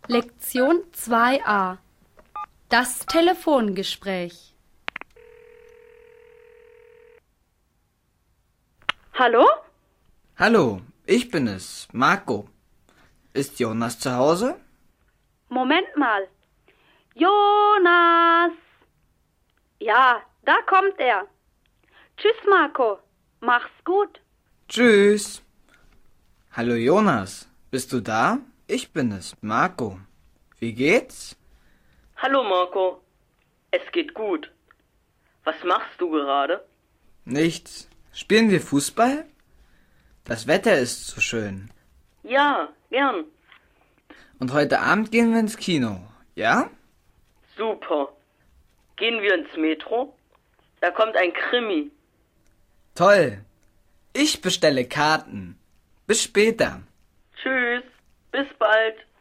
Lektion 2a. Das Telefongespräch. Hallo? Hallo, ich bin es, Marco. Ist Jonas zu Hause? Moment mal. Jonas! Ja, da kommt er. Tschüss, Marco. Mach's gut. Tschüss. Hallo Jonas, bist du da? Ich bin es, Marco. Wie geht's? Hallo Marco, es geht gut. Was machst du gerade? Nichts. Spielen wir Fußball? Das Wetter ist so schön. Ja, gern. Und heute Abend gehen wir ins Kino, ja? Super. Gehen wir ins Metro? Da kommt ein Krimi. Toll. Ich bestelle Karten. Bis später. Tschüss, bis bald.